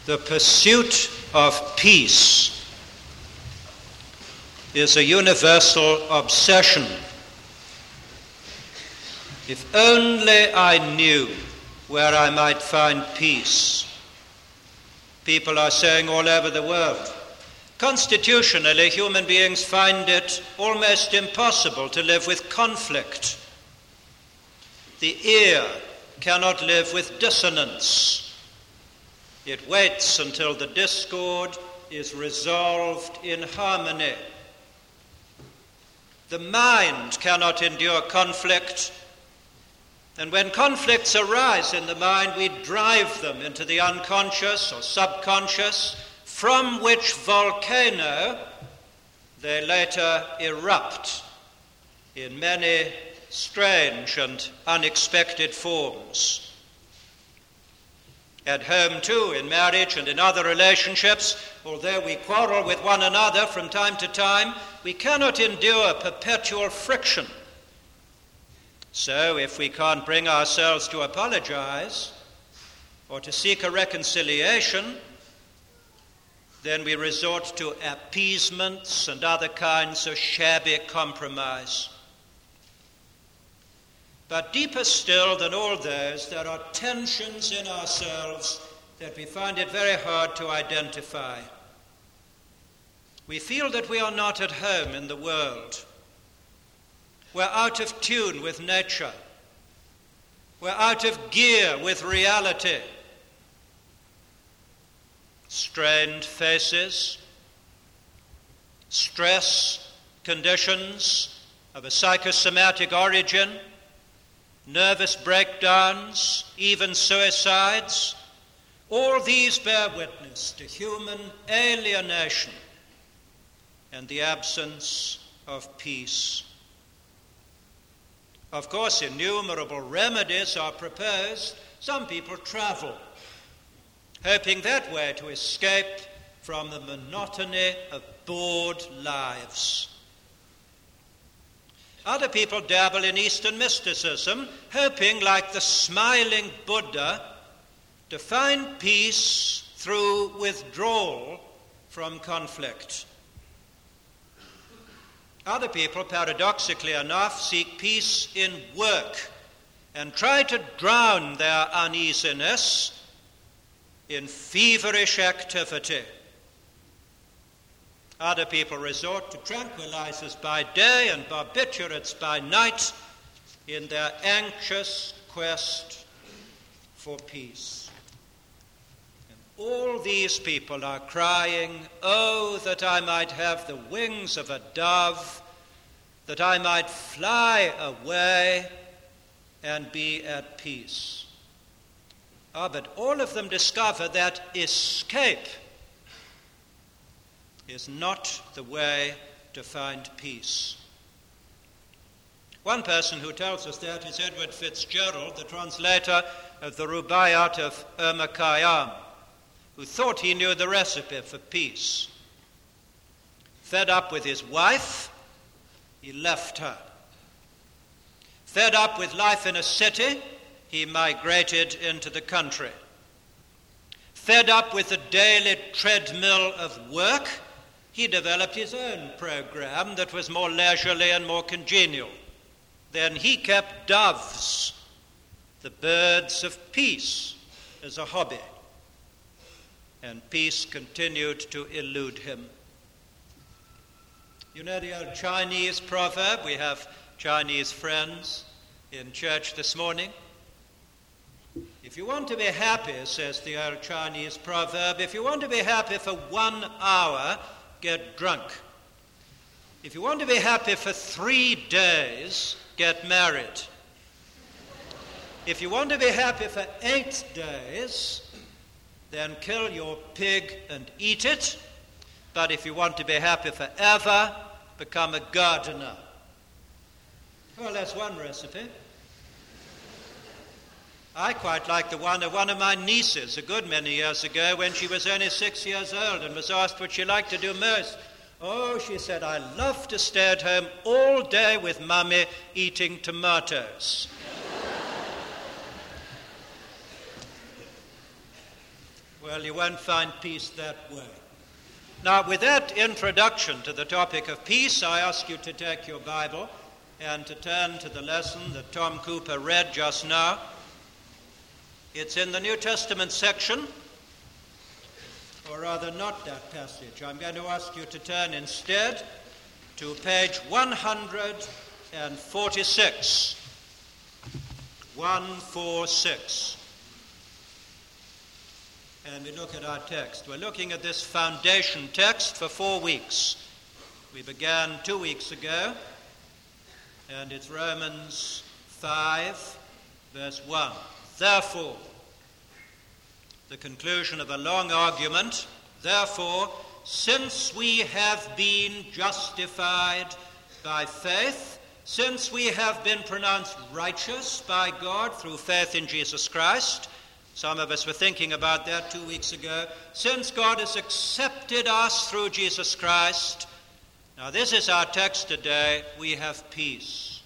The pursuit of peace is a universal obsession. If only I knew where I might find peace. People are saying all over the world. Constitutionally, human beings find it almost impossible to live with conflict. The ear cannot live with dissonance. It waits until the discord is resolved in harmony. The mind cannot endure conflict, and when conflicts arise in the mind, we drive them into the unconscious or subconscious, from which volcano they later erupt in many strange and unexpected forms. At home, too, in marriage and in other relationships, although we quarrel with one another from time to time, we cannot endure perpetual friction. So, if we can't bring ourselves to apologize or to seek a reconciliation, then we resort to appeasements and other kinds of shabby compromise. But deeper still than all those, there are tensions in ourselves that we find it very hard to identify. We feel that we are not at home in the world. We're out of tune with nature. We're out of gear with reality. Strained faces, stress conditions of a psychosomatic origin, nervous breakdowns, even suicides, all these bear witness to human alienation and the absence of peace. Of course, innumerable remedies are proposed. Some people travel, hoping that way to escape from the monotony of bored lives. Other people dabble in Eastern mysticism, hoping, like the smiling Buddha, to find peace through withdrawal from conflict. Other people, paradoxically enough, seek peace in work and try to drown their uneasiness in feverish activity. Other people resort to tranquilizers by day and barbiturates by night in their anxious quest for peace. And all these people are crying, "Oh, that I might have the wings of a dove, that I might fly away and be at peace." But all of them discover that escape is not the way to find peace. One person who tells us that is Edward Fitzgerald, the translator of the Rubaiyat of Omar Khayyam, who thought he knew the recipe for peace. Fed up with his wife, he left her. Fed up with life in a city, he migrated into the country. Fed up with the daily treadmill of work, he developed his own program that was more leisurely and more congenial. Then he kept doves, the birds of peace, as a hobby. And peace continued to elude him. You know the old Chinese proverb? We have Chinese friends in church this morning. If you want to be happy, says the old Chinese proverb, if you want to be happy for 1 hour, get drunk. If you want to be happy for 3 days, get married. If you want to be happy for 8 days, then kill your pig and eat it. But if you want to be happy forever, become a gardener. Well, that's one recipe. I quite like the one of my nieces a good many years ago when she was only 6 years old and was asked what she liked to do most. Oh, she said, "I love to stay at home all day with Mummy eating tomatoes." Well, you won't find peace that way. Now, with that introduction to the topic of peace, I ask you to take your Bible and to turn to the lesson that Tom Cooper read just now. It's in the New Testament section, or rather not that passage. I'm going to ask you to turn instead to page 146. 146. And we look at our text. We're looking at this foundation text for 4 weeks. We began 2 weeks ago, and it's Romans 5, verse 1. Therefore, the conclusion of a long argument, therefore, since we have been justified by faith, since we have been pronounced righteous by God through faith in Jesus Christ, some of us were thinking about that 2 weeks ago, since God has accepted us through Jesus Christ, now this is our text today, we have peace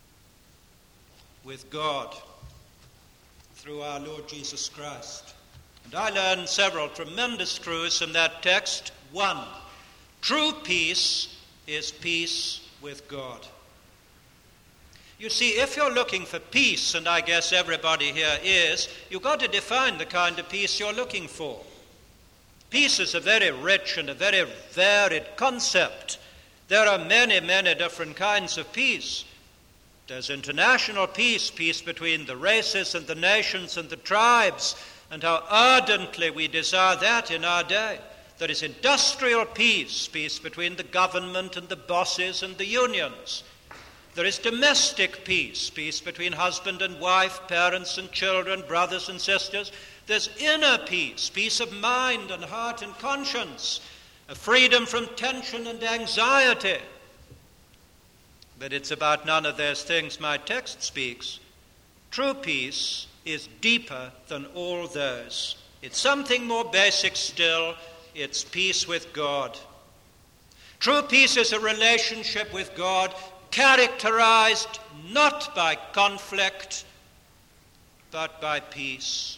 with God through our Lord Jesus Christ. And I learned several tremendous truths from that text. One, true peace is peace with God. You see, if you're looking for peace, and I guess everybody here is, you've got to define the kind of peace you're looking for. Peace is a very rich and a very varied concept. There are many, many different kinds of peace. There's international peace, peace between the races and the nations and the tribes, and how ardently we desire that in our day. There is industrial peace, peace between the government and the bosses and the unions. There is domestic peace, peace between husband and wife, parents and children, brothers and sisters. There's inner peace, peace of mind and heart and conscience, a freedom from tension and anxiety. But it's about none of those things my text speaks. True peace is deeper than all those. It's something more basic still. It's peace with God. True peace is a relationship with God characterized not by conflict, but by peace.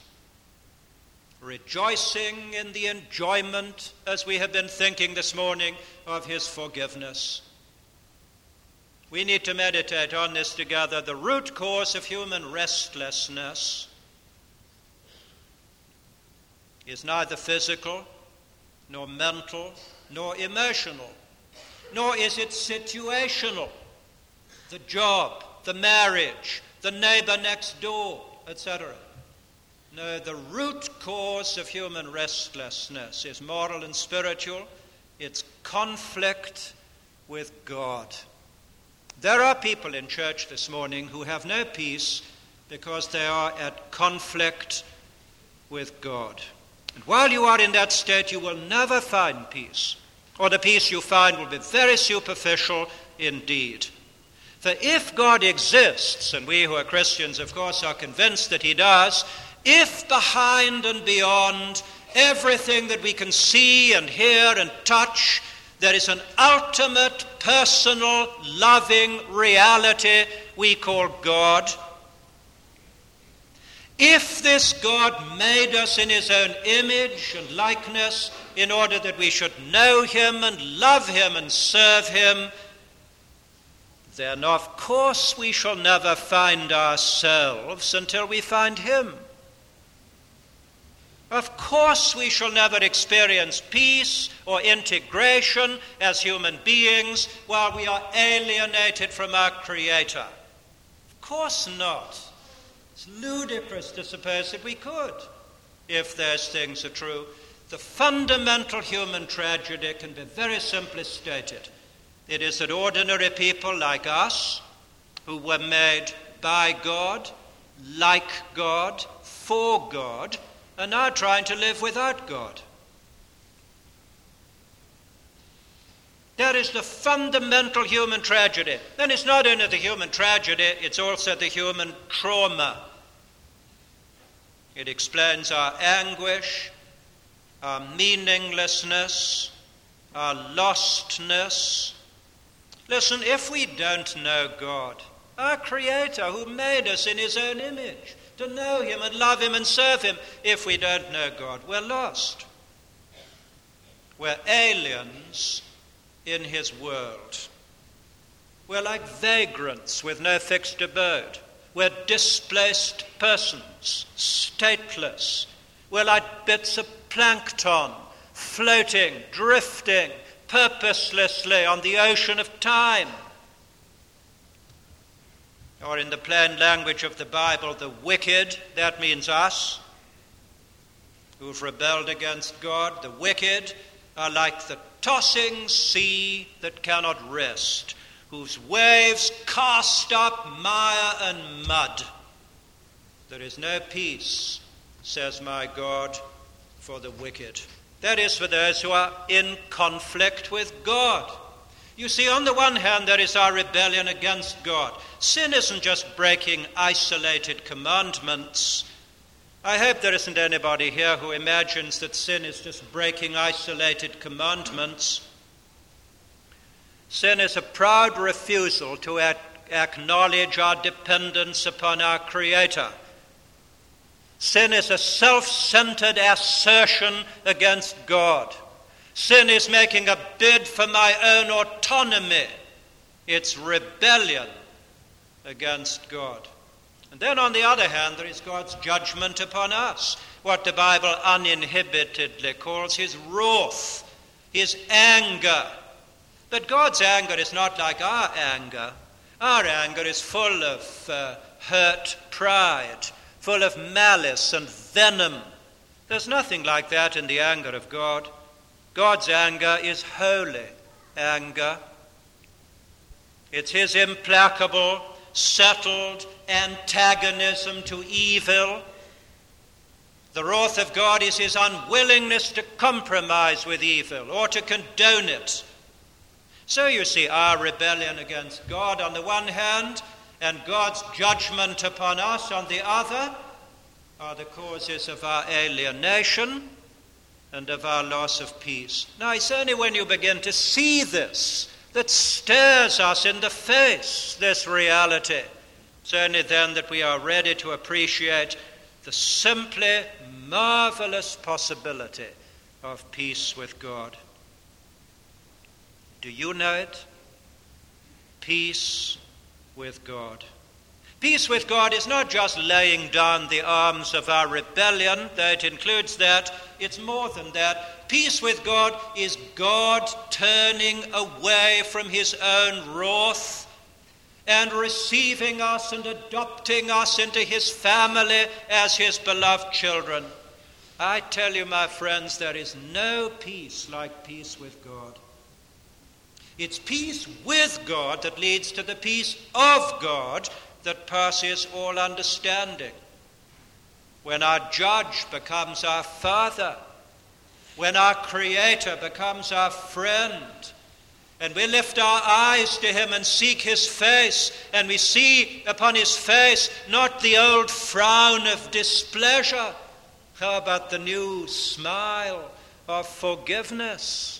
Rejoicing in the enjoyment, as we have been thinking this morning, of his forgiveness. We need to meditate on this together. The root cause of human restlessness is neither physical, nor mental, nor emotional, nor is it situational. The job, the marriage, the neighbor next door, etc. No, the root cause of human restlessness is moral and spiritual. It's conflict with God. There are people in church this morning who have no peace because they are at conflict with God. And while you are in that state, you will never find peace, or the peace you find will be very superficial indeed. For if God exists, and we who are Christians, of course, are convinced that he does, if behind and beyond everything that we can see and hear and touch, there is an ultimate, personal, loving reality we call God, if this God made us in his own image and likeness in order that we should know him and love him and serve him, then of course we shall never find ourselves until we find him. Of course we shall never experience peace or integration as human beings while we are alienated from our Creator. Of course not. It's ludicrous to suppose that we could, if those things are true. The fundamental human tragedy can be very simply stated. It is that ordinary people like us, who were made by God, like God, for God, are now trying to live without God. That is the fundamental human tragedy. And it's not only the human tragedy, it's also the human trauma. It explains our anguish, our meaninglessness, our lostness. Listen, if we don't know God, our Creator who made us in his own image, to know him and love him and serve him. If we don't know God, we're lost. We're aliens in his world. We're like vagrants with no fixed abode. We're displaced persons, stateless. We're like bits of plankton, floating, drifting, purposelessly on the ocean of time. Or in the plain language of the Bible, the wicked, that means us, who've rebelled against God. The wicked are like the tossing sea that cannot rest, whose waves cast up mire and mud. There is no peace, says my God, for the wicked. That is, for those who are in conflict with God. You see, on the one hand, there is our rebellion against God. Sin isn't just breaking isolated commandments. I hope there isn't anybody here who imagines that sin is just breaking isolated commandments. Sin is a proud refusal to acknowledge our dependence upon our Creator. Sin is a self-centered assertion against God. Sin is making a bid for my own autonomy. It's rebellion against God. And then on the other hand, there is God's judgment upon us, what the Bible uninhibitedly calls his wrath, his anger. But God's anger is not like our anger. Our anger is full of hurt pride, full of malice and venom. There's nothing like that in the anger of God. God's anger is holy anger. It's his implacable, settled antagonism to evil. The wrath of God is his unwillingness to compromise with evil or to condone it. So you see, our rebellion against God on the one hand and God's judgment upon us on the other are the causes of our alienation and of our loss of peace. Now, it's only when you begin to see this that stares us in the face, this reality. It's only then that we are ready to appreciate the simply marvelous possibility of peace with God. Do you know it? Peace with God. Peace with God is not just laying down the arms of our rebellion, though it includes that. It's more than that. Peace with God is God turning away from his own wrath and receiving us and adopting us into his family as his beloved children. I tell you, my friends, there is no peace like peace with God. It's peace with God that leads to the peace of God that passes all understanding. When our judge becomes our father, when our creator becomes our friend, and we lift our eyes to him and seek his face, and we see upon his face not the old frown of displeasure, how about the new smile of forgiveness?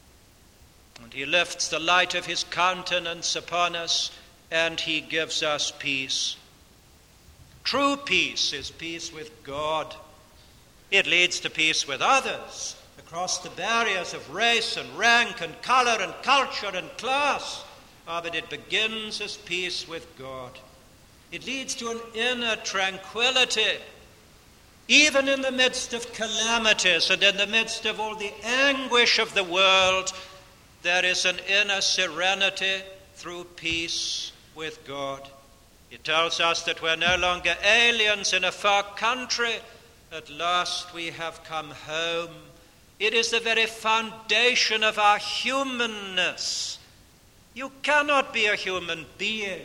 And he lifts the light of his countenance upon us, and he gives us peace. True peace is peace with God. It leads to peace with others, across the barriers of race and rank and color and culture and class. But it begins as peace with God. It leads to an inner tranquility. Even in the midst of calamities and in the midst of all the anguish of the world, there is an inner serenity through peace with God. It tells us that we're no longer aliens in a far country. At last we have come home. It is the very foundation of our humanness. You cannot be a human being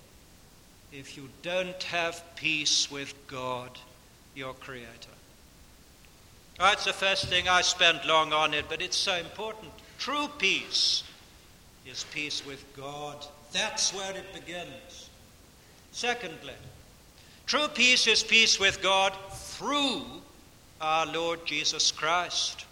if you don't have peace with God, your Creator. That's the first thing. I spent long on it, but it's so important. True peace is peace with God. That's where it begins. Secondly, true peace is peace with God through our Lord Jesus Christ.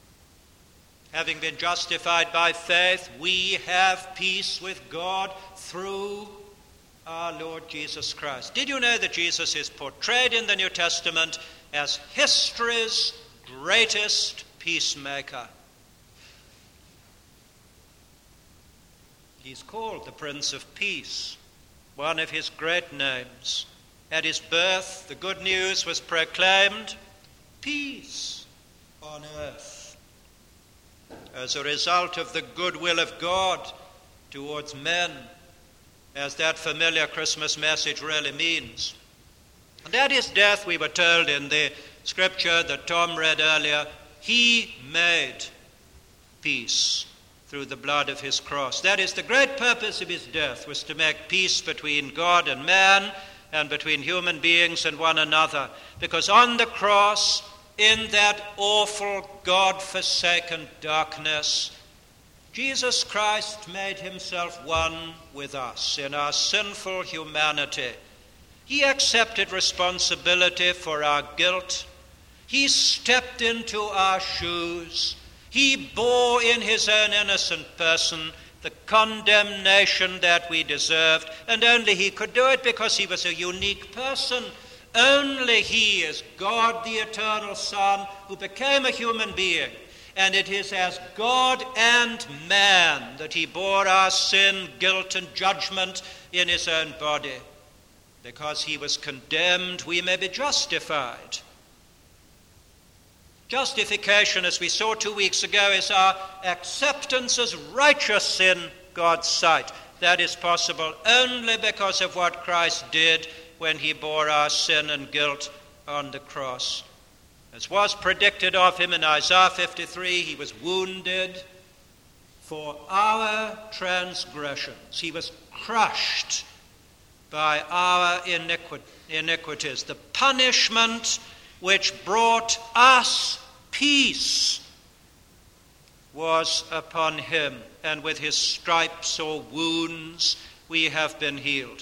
Having been justified by faith, we have peace with God through our Lord Jesus Christ. Did you know that Jesus is portrayed in the New Testament as history's greatest peacemaker? He's called the Prince of Peace, one of his great names. At his birth, the good news was proclaimed, peace on earth. As a result of the goodwill of God towards men, as that familiar Christmas message really means. And at his death, we were told in the scripture that Tom read earlier, he made peace through the blood of his cross. That is, the great purpose of his death was to make peace between God and man and between human beings and one another. Because on the cross, in that awful, God-forsaken darkness, Jesus Christ made himself one with us in our sinful humanity. He accepted responsibility for our guilt. He stepped into our shoes. He bore in his own innocent person the condemnation that we deserved, and only he could do it because he was a unique person. Only he is God, the eternal Son, who became a human being. And it is as God and man that he bore our sin, guilt, and judgment in his own body. Because he was condemned, we may be justified. Justification, as we saw 2 weeks ago, is our acceptance as righteous in God's sight. That is possible only because of what Christ did when he bore our sin and guilt on the cross. As was predicted of him in Isaiah 53, he was wounded for our transgressions. He was crushed by our iniquities. The punishment which brought us peace was upon him, and with his stripes or wounds we have been healed.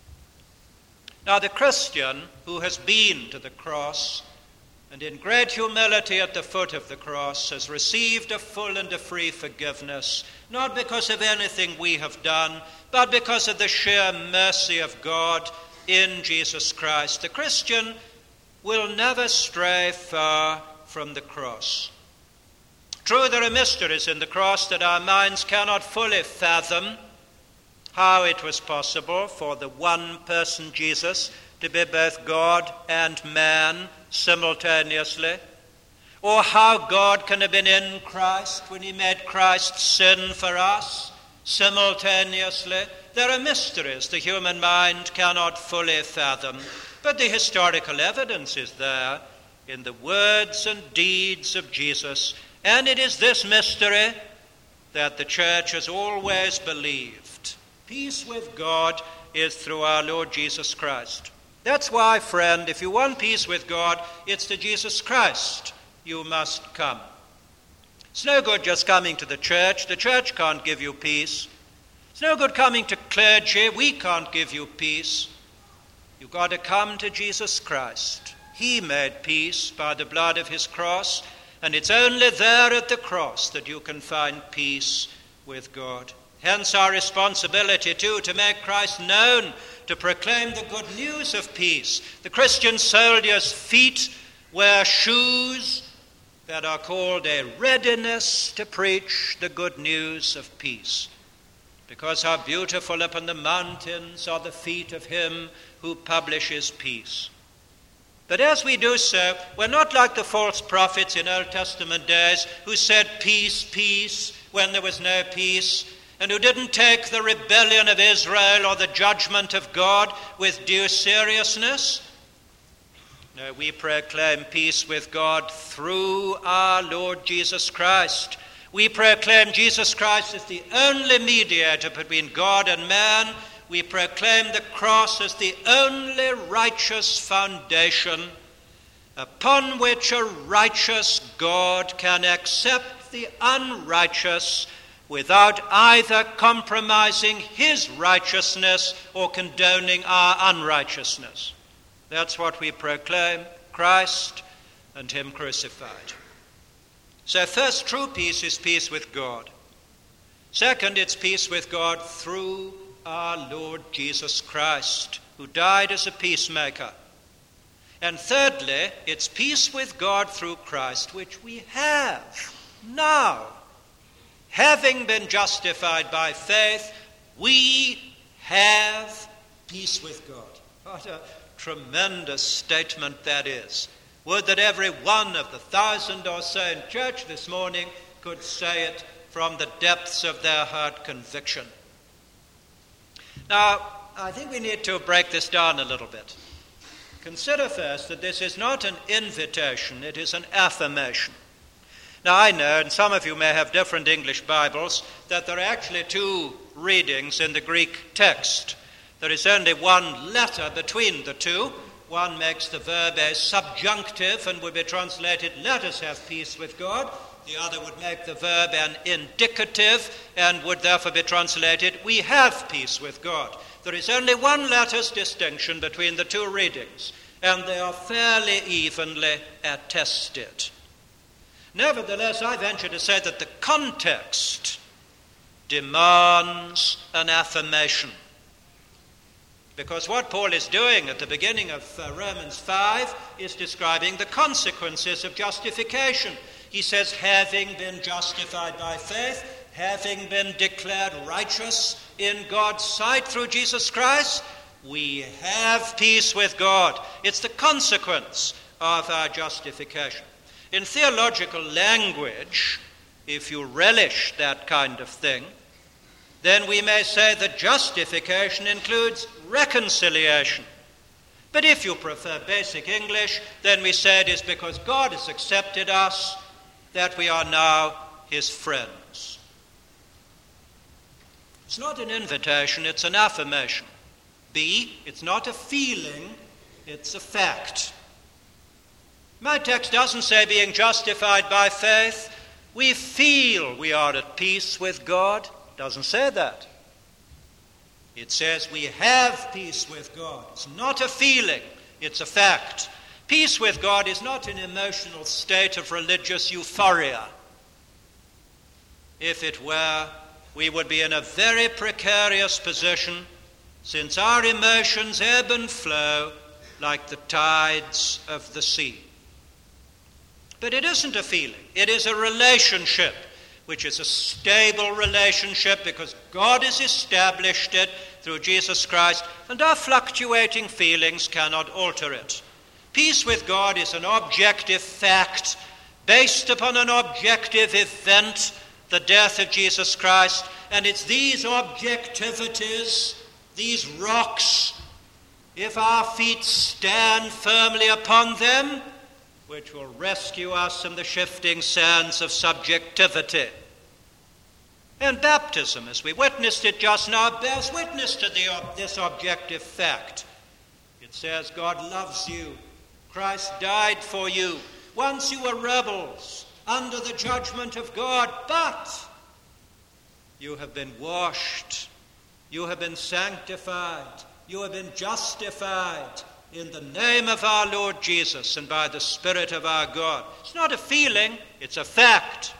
Now the Christian who has been to the cross and in great humility at the foot of the cross has received a full and a free forgiveness, not because of anything we have done, but because of the sheer mercy of God in Jesus Christ. The Christian will never stray far from the cross. True, there are mysteries in the cross that our minds cannot fully fathom. How it was possible for the one person, Jesus, to be both God and man simultaneously, or how God can have been in Christ when he made Christ sin for us simultaneously. There are mysteries the human mind cannot fully fathom, but the historical evidence is there in the words and deeds of Jesus, and it is this mystery that the church has always believed. Peace with God is through our Lord Jesus Christ. That's why, friend, if you want peace with God, it's to Jesus Christ you must come. It's no good just coming to the church. The church can't give you peace. It's no good coming to clergy. We can't give you peace. You've got to come to Jesus Christ. He made peace by the blood of his cross, and it's only there at the cross that you can find peace with God. Hence our responsibility, too, to make Christ known, to proclaim the good news of peace. The Christian soldier's feet wear shoes that are called a readiness to preach the good news of peace. Because how beautiful upon the mountains are the feet of him who publishes peace. But as we do so, we're not like the false prophets in Old Testament days who said peace, peace, when there was no peace, and who didn't take the rebellion of Israel or the judgment of God with due seriousness. No, we proclaim peace with God through our Lord Jesus Christ. We proclaim Jesus Christ as the only mediator between God and man. We proclaim the cross as the only righteous foundation upon which a righteous God can accept the unrighteous without either compromising his righteousness or condoning our unrighteousness. That's what we proclaim, Christ and him crucified. So first, true peace is peace with God. Second, it's peace with God through our Lord Jesus Christ, who died as a peacemaker. And thirdly, it's peace with God through Christ, which we have now. Having been justified by faith, we have peace with God. What a tremendous statement that is. Would that every one of the 1,000 or so in church this morning could say it from the depths of their heart conviction. Now, I think we need to break this down a little bit. Consider first that this is not an invitation, it is an affirmation. Now, I know, and some of you may have different English Bibles, that there are actually two readings in the Greek text. There is only one letter between the two. One makes the verb a subjunctive and would be translated, let us have peace with God. The other would make the verb an indicative and would therefore be translated, we have peace with God. There is only one letter's distinction between the two readings, and they are fairly evenly attested. Nevertheless, I venture to say that the context demands an affirmation. Because what Paul is doing at the beginning of Romans 5 is describing the consequences of justification. He says, having been justified by faith, having been declared righteous in God's sight through Jesus Christ, we have peace with God. It's the consequence of our justification. In theological language, if you relish that kind of thing, then we may say that justification includes reconciliation. But if you prefer basic English, then we say it is because God has accepted us that we are now his friends. It's not an invitation, it's an affirmation. B, it's not a feeling, it's a fact. My text doesn't say being justified by faith, we feel we are at peace with God. It doesn't say that. It says we have peace with God. It's not a feeling, it's a fact. Peace with God is not an emotional state of religious euphoria. If it were, we would be in a very precarious position, since our emotions ebb and flow like the tides of the sea. But it isn't a feeling, it is a relationship, which is a stable relationship because God has established it through Jesus Christ, and our fluctuating feelings cannot alter it. Peace with God is an objective fact based upon an objective event, the death of Jesus Christ, and it's these objectivities, these rocks, if our feet stand firmly upon them, which will rescue us from the shifting sands of subjectivity. And baptism, as we witnessed it just now, bears witness to this objective fact. It says, God loves you. Christ died for you. Once you were rebels under the judgment of God, but you have been washed. You have been sanctified. You have been justified in the name of our Lord Jesus and by the Spirit of our God. It's not a feeling, it's a fact.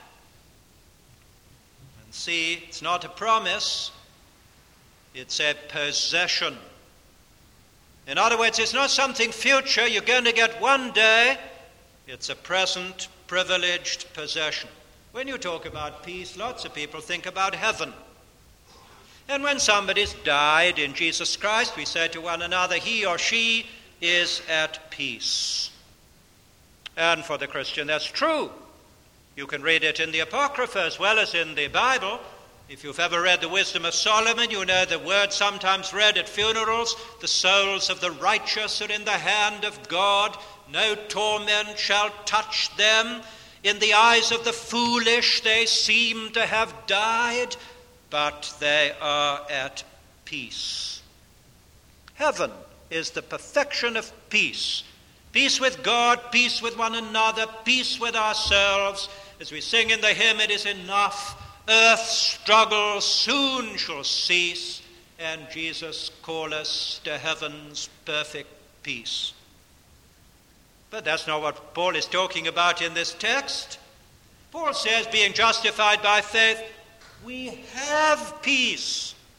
And see, it's not a promise, it's a possession. In other words, it's not something future you're going to get one day, it's a present, privileged possession. When you talk about peace, lots of people think about heaven. And when somebody's died in Jesus Christ, we say to one another, he or she is at peace. And for the Christian, that's true. You can read it in the Apocrypha as well as in the Bible. If you've ever read the Wisdom of Solomon, you know the word sometimes read at funerals, the souls of the righteous are in the hand of God. No torment shall touch them. In the eyes of the foolish, they seem to have died, but they are at peace. Heaven is the perfection of peace. Peace with God, peace with one another, peace with ourselves. As we sing in the hymn, it is enough. Earth's struggle soon shall cease, and Jesus call us to heaven's perfect peace. But that's not what Paul is talking about in this text. Paul says, being justified by faith, we have peace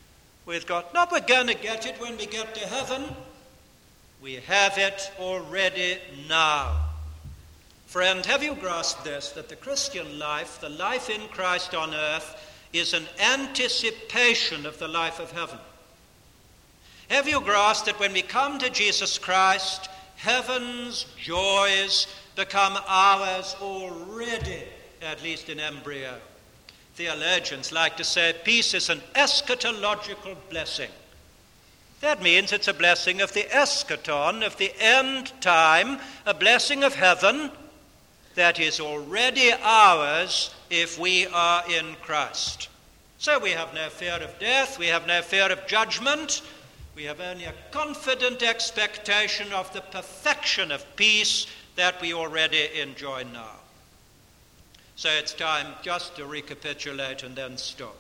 with God. Not we're going to get it when we get to heaven. We have it already now. Friend, have you grasped this, that the Christian life, the life in Christ on earth, is an anticipation of the life of heaven? Have you grasped that when we come to Jesus Christ, heaven's joys become ours already, at least in embryo? Theologians like to say peace is an eschatological blessing. That means it's a blessing of the eschaton, of the end time, a blessing of heaven that is already ours if we are in Christ. So we have no fear of death, we have no fear of judgment, we have only a confident expectation of the perfection of peace that we already enjoy now. So it's time just to recapitulate and then stop.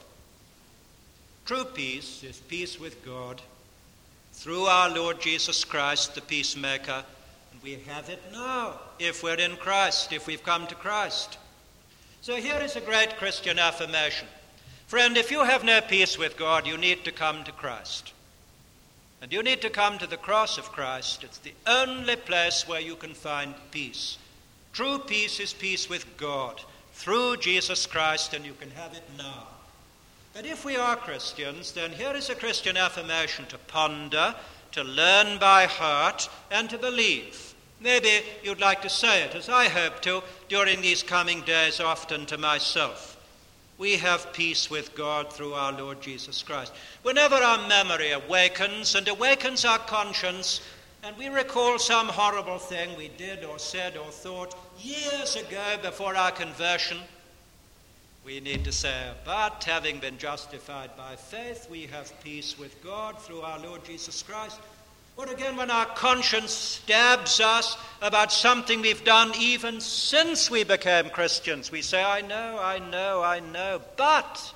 True peace is peace with God through our Lord Jesus Christ, the peacemaker, and we have it now if we're in Christ, if we've come to Christ. So here is a great Christian affirmation. Friend, if you have no peace with God, you need to come to Christ. And you need to come to the cross of Christ. It's the only place where you can find peace. True peace is peace with God through Jesus Christ, and you can have it now. But if we are Christians, then here is a Christian affirmation to ponder, to learn by heart, and to believe. Maybe you'd like to say it, as I hope to, during these coming days often to myself. We have peace with God through our Lord Jesus Christ. Whenever our memory awakens and awakens our conscience, and we recall some horrible thing we did or said or thought years ago before our conversion, we need to say, but having been justified by faith, we have peace with God through our Lord Jesus Christ. Or again, when our conscience stabs us about something we've done even since we became Christians, we say, I know, but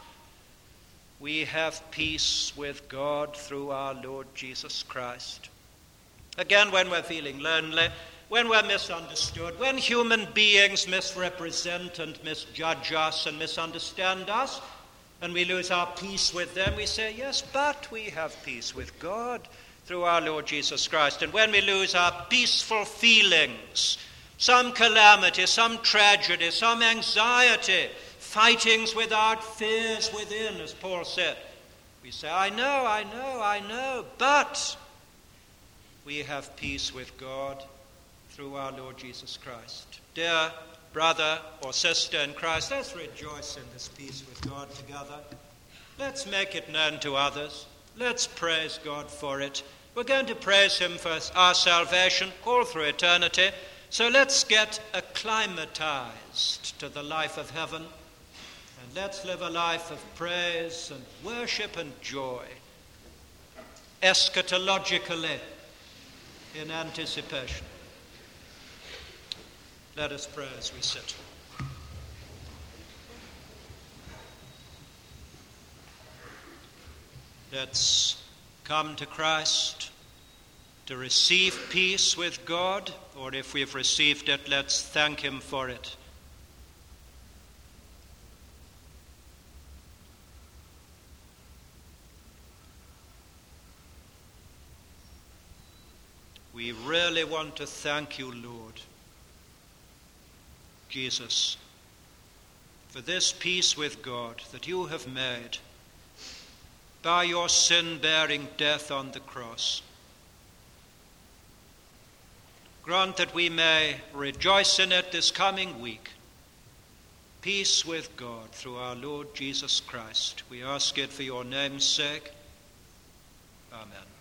we have peace with God through our Lord Jesus Christ. Again, when we're feeling lonely, when we're misunderstood, when human beings misrepresent and misjudge us and misunderstand us, and we lose our peace with them, we say, yes, but we have peace with God through our Lord Jesus Christ. And when we lose our peaceful feelings, some calamity, some tragedy, some anxiety, fightings without fears within, as Paul said, we say, I know, but we have peace with God through our Lord Jesus Christ. Dear brother or sister in Christ, let's rejoice in this peace with God together. Let's make it known to others. Let's praise God for it. We're going to praise him for our salvation all through eternity. So let's get acclimatized to the life of heaven. And let's live a life of praise and worship and joy, eschatologically, in anticipation. Let us pray as we sit. Let's come to Christ to receive peace with God, or if we've received it, let's thank him for it. We really want to thank you, Lord Jesus, for this peace with God that you have made by your sin-bearing death on the cross. Grant that we may rejoice in it this coming week. Peace with God through our Lord Jesus Christ. We ask it for your name's sake. Amen.